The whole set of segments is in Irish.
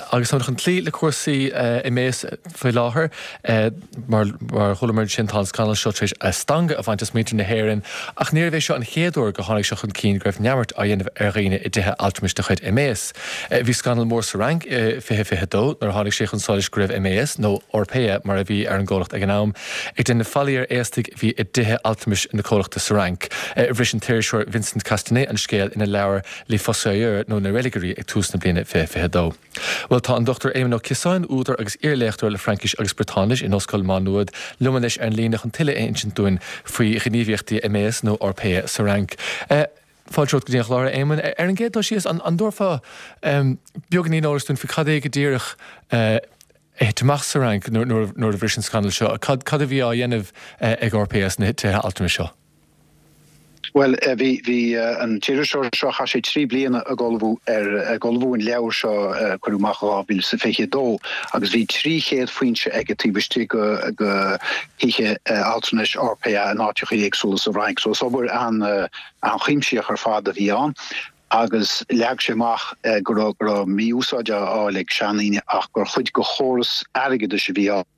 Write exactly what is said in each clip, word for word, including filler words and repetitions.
agus an clí le cuasaí i mées fé láthair mar thulamar sin tá canal seo tréis a stanga a bhaint métar na hhéireann ach níor bhéh seo an chéadúir go tháinig seo chun cín greibh neamart a dhéanamh ar riine i dtithe altaimiste chuid i mées. Bhí scanal mór sa rang fithe fithe dó nar tháinig sé chun sáilis greibh i mées nó orpéa mar a bhí ar an ggólacht ag an nám ag den na fallíar éastig bhí i dtithe altamis na cólachta sa rang. Bhris an téirseoir Vincent Castanet an scéal ina leabhar lí fosaíir nó na religirí ag tús na bliana fithe fithe dó. Well tá an Doctor Éamon Ó Cisáin údar agus iarléachtar le Frankis agus Británis in Oscail Mánuad luman leis an lína chun tuile éint sin dúin faoi gníomhíochtaí i mées nó orpéa sa rang. Fáilteocht go dtíoch lára Éamon ar an ggéad sí an an dúrfa beag ní áras dún fi cad é go ddíireach éiteach sa rang nóair a bhris an scandal seo cad a bhí á dhéanamh ag orpéas na tithe altaimiste seo. Well, vi vi an tíiriseoir seo cha sé trí bliana a golbhú ar a golbhú in leabhar seo chuúach ábíil sa féiche dó, agus bhí trí chéad faoinse ag tíbistí go go hiche altanis orpéa an áiticha éagsúlas a rang. So sobar an an chiimsíoch ar fád a bhí an. agus leag séach go go mí úsáide áleg seaníine ach gur chuid go chóras aige de se bhí an.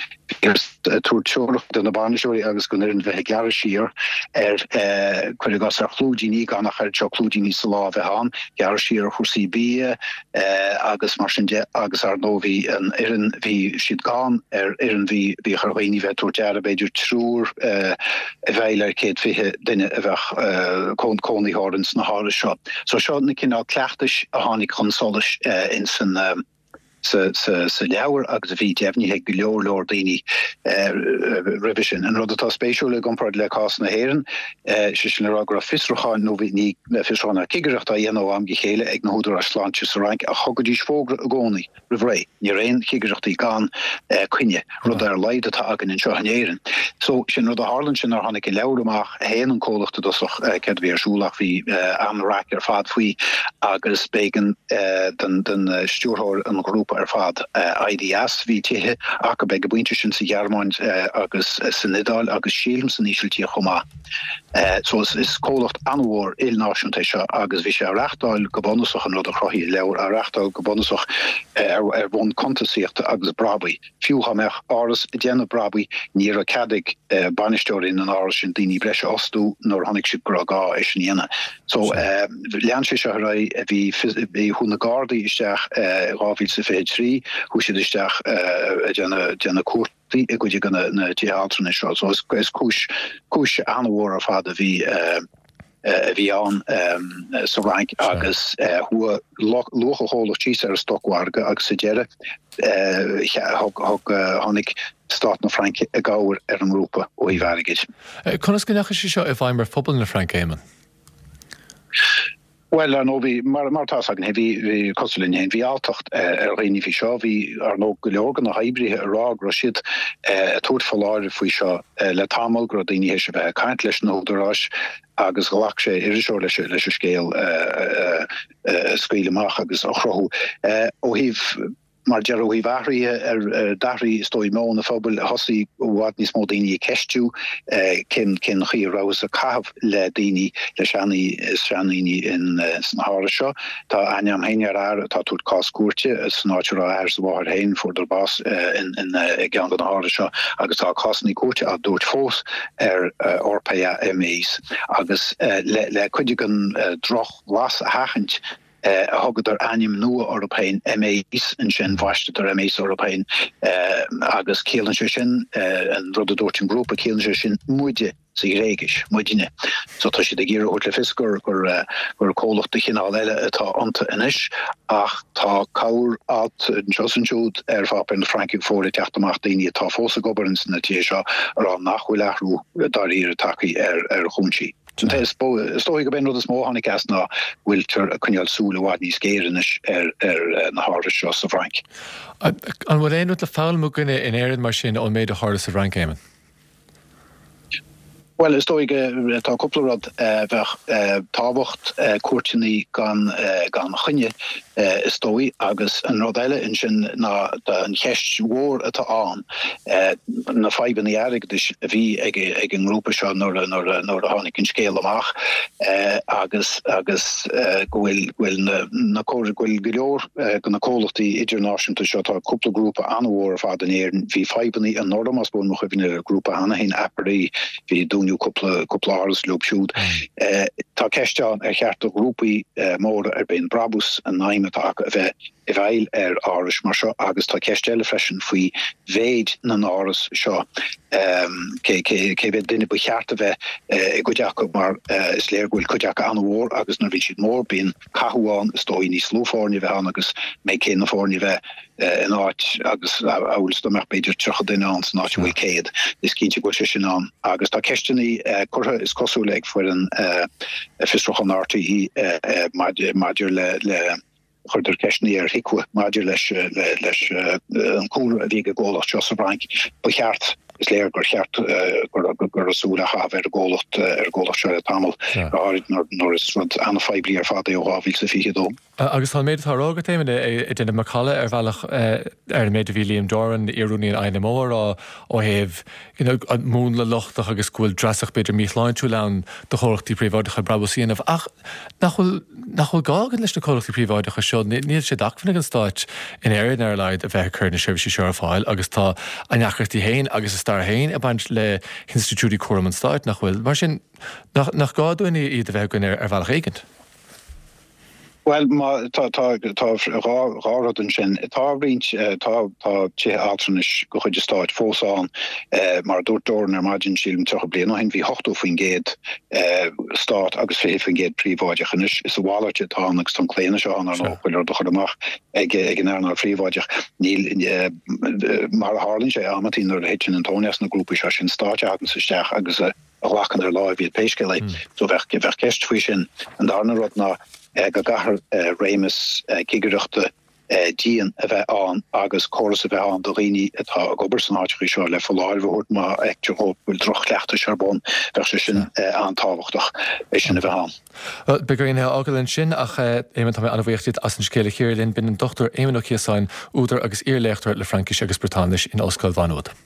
Túirteach den na banisiúí agus go an bheith gar sír ar chuir gas ar chlúdíní gan nach chuir chlúdíní sa lá bheith an, gar sír chusí bí agus mar agus ar nóhí an ian bhí siad gan ar ian bhí bhí chuhaoine bheith túirtear beidir trúr a bhéile céad fithe duine a bheith chun cónaí hádans na hára seo. So seo na cinná cleachtais a tháinig chunsolas in san sa sa sa leabhar agus a bhí deimhnithe go leor leor daoine revision an rud atá spéisiúla gompáid le cás na héireann si sin le ragur a fisracháin nó bhí ní le fisrána cigareachta dhéanamh am go chéile ag na húdar a sláinte sa rank a chugadís fógra a gcónaí rihré ní réon cigareachtaí gan cuine rud ar leid atá agan in seo an éireann. So sin rud a Harlan sin ar tháinig i leabhar amach héan an cólachta dosach cad bhí ar súlach bhí amraic ar fad faoi agus bégan den den stúrthóir an grúp ar fad I D S hí tithe ach go beag go buinte sin sa Gearmáin agus san Nidal agus sílam san ísiltí chomá. So is cólacht anmhór ilnáisiúnta seo agus bhí sé a reachtáil go bonusach an rud a chrothí leabhar a reachtáil go bonusach ar bhn contasíochta agus brabaí. Fiúcha meach áras i déanamh brabaí ní a cadig banisteoir in an áras sin daoine breise osú nóair tháinig si go gá é sin dhéana. So lean sé se ra bhí bhí húna gádaí isteach rábhíl sa féid trí, hú siad isteach déanana cuat i goide gan na teatrna seo. So is cúis cúis anmhór a fad a bhí a bhí an sa rank agus lucha hólach tí ar stochharga agus sa deire tháinig stát na Frank a gáir ar an grúpa ó bhharigid. Conas go necha seo a bhaim mar phobal na Frank Éamon? Well, ar nó bhí mar martá agan bhí coslinn hen bhí átacht ar réine bhí seo bhí ar nó go leorgan na haibrithe ará gro siad a túirt falláir faoi seo le tamil gro daoine hééis se bheith caiint leis nó dorás agus gohaach sé iriseoir leis leis a scéal scaoileach agus ó chrothú. ó híh mar dearú hí bhahraí ar dahraí stoi mó na fphobal hosaí bhhad níos mó daoine ceistú cin cin chiarrás a cahabh le daoine le seanaí seanaí in na hára seo. Tá aine am héine ar tá túirt cás cuairte is náisiúr ar sa bhthir hain fuair bás in gan na hára seo agus tá cásnaí cuairte a dúirt fós ar orpéa M As agus le chuide gan droch las a hachant a hogad ar anim nua Européin M As in sin bhaiste ar M As Européin agus céalann sé sin an rud a dúirt an grúpa céalann sé sin muide sa réigis muidine. So tá si de gír út le fisgur gur gur cólachta chinál eile atá anta inis ach tá cabhar at an Josanjúd ar fápa na Frankic fóra teachtamach daoine tá fósa gobarins na tí seo ar an nachhuiil ahrú daríir taí ar ar chuntí. Stoi go ben rud is mó hannig as na bhfuiltar a chuneal súla bhhaid níos géirinis ar ar na hára seo sa Frank. An bhfuil éon le fáil mú gine in éireann mar sin ó méid a hára sa Frank Éamon? Well is stoige tá kopplerad ver táwacht koortní gan gan chunne is stoi agus an rodile in sin na an checht woor at aan na fiben jarig dus wie ag een groepe se no no hannig in skele maach agus agus gwil na ko gwil geoor gan na kolachty international shot koppelgroepe aanwoor vadeneren wie fiben an Noordermasboon nog even een groepe aan hin apperie wie doen nu couple couplars loopshoot tá kechte er cheart groepi mór er ben brabus an naimmetake we eveil er áris mar seo agus tá kestelle freschen foi veid na áris seo ke we dinne bejaarte we gojaak maar is leergoel kojak aan woor agus na vi mór bin kahuan stoi ní sloforni we aan agus me ken na forni we en áit agus ásto me beidir troch den ans ná wekéid is kindje go aan agus tá kestení korthe is kosoleg voor een fistroch an arti hi major le le chuidir ceisní ar hiicú maidir leis leis an cúr a bhí go ggólacht Jos Brank ba cheart is léir gur cheart gur asúla ha ar ggólacht ar ggólacht se tamil áid nóir is rud anna fibli ar fada ó háhíl sa fiche dó. Agus tá méid tárága téimine i duna macala ar bhealach ar méid a bhí Liam Doran iarúnaí an aine mór ó héh mún le lochtach agus gúil dreasach beidir míláin tú len do cholachtí príomháidecha brabosíanamh ach nachhfuil gágan leis na cholachtí príomháidecha seo níl sé dachfanna an stáit in éan ar leid a bheith chur na seirbhísí seo ar fáil agus tá aneachirtí héin agus is star héin a baint le Institútí Cuaram an stáit nachhfuil mar sin nach gáúine iad a bheith gon ar bhealach éigent. Well ma tá tá tá ráden sin tá rint tá tá tí alternis go chuide stáit fósán mar dúirtóir ar margin sílim tucha blian hin hí hochtú fin géad stát agus fé fin géad príomháidechanis is a bháilte tá agus tan léine se an anhfuil do chuach ag ag an airnar príomháideach níl mar a hálinn sé amatín ar héitin Antonias na grúpa se sin státe hagan sa steach agus a lachan ar láh viad péisce lei so bheith bheith ceist fao sin an darna rud ná go gahar réimes kigeruchte dían a bheith an agus choras a bheith an do rií atá gobersan áirí seo le foláilhút má agteó bhfuil droch leachta sebon ver sin antáhachtach é sin a bheith an. Begríthe agalinn sin ach éman tá an bhhéchtid as an scéile chéirlinn bin an dochtar émanach chéáin údar agus íorléachtar le Frankis agus Británis in Oscail Vanwood.